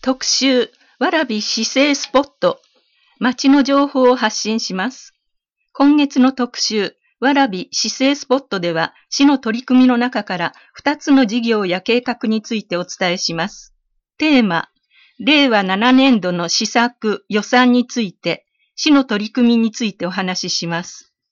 特集、蕨市政スポット、街の情報を発信します。今月の特集、蕨市政スポットでは、市の取り組みの中から2つの事業や計画についてお伝えします。テーマ、令和7年度の施策・予算について、市の取り組みについてお話しします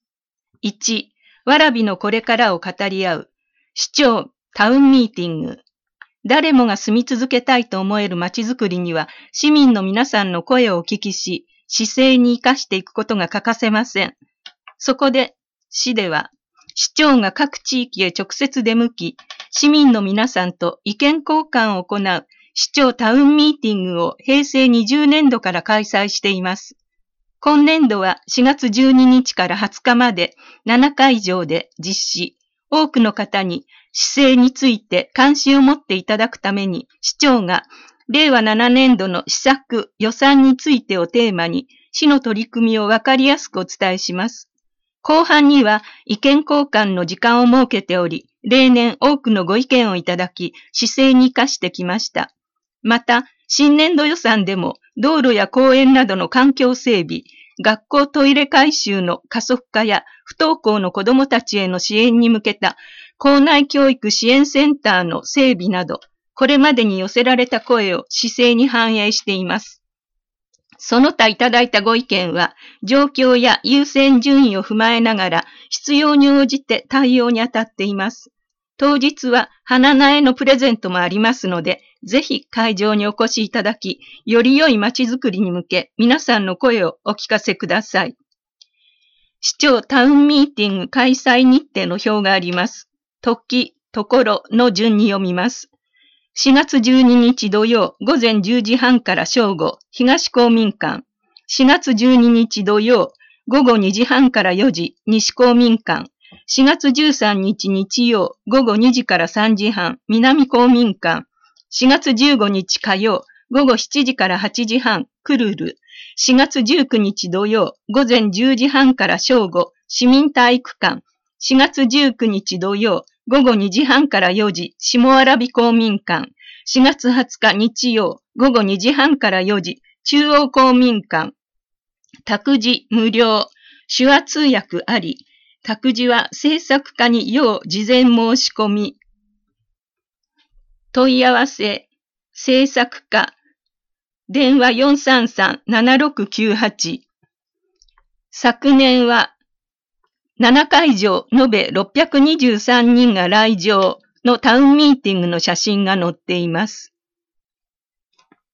。1、蕨のこれからを語り合う、市長タウンミーティング。誰もが住み続けたいと思える街づくりには、市民の皆さんの声をお聞きし、市政に生かしていくことが欠かせません。そこで、市では、市長が各地域へ直接出向き、市民の皆さんと意見交換を行う市長タウンミーティングを平成20年度から開催しています。今年度は4月12日から20日まで7会場で実施、多くの方に市政について関心を持っていただくために、市長が令和7年度の施策・予算についてをテーマに、市の取り組みをわかりやすくお伝えします。後半には意見交換の時間を設けており、例年多くのご意見をいただき、市政に生かしてきました。また、新年度予算でも道路や公園などの環境整備、学校トイレ改修の加速化や不登校の子どもたちへの支援に向けた校内教育支援センターの整備など、これまでに寄せられた声を市政に反映しています。その他いただいたご意見は、状況や優先順位を踏まえながら、必要に応じて対応に当たっています。当日は花苗のプレゼントもありますので、ぜひ会場にお越しいただき、より良い街づくりに向け、皆さんの声をお聞かせください。市長タウンミーティング開催日程の表があります。時、ところの順に読みます。4月12日土曜午前10時半から正午、東公民館。4月12日土曜午後2時半から4時、西公民館。4月13日日曜午後2時から3時半、南公民館。4月15日火曜午後7時から8時半、クルル。4月19日土曜午前10時半から正午、市民体育館。4月19日土曜午後2時半から4時、下蕨公民館。4月20日日曜午後2時半から4時、中央公民館。託児無料、手話通訳あり。託児は制作課に要事前申し込み。問い合わせ、制作課。電話433-7698。昨年は7会場延べ623人が来場のタウンミーティングの写真が載っています。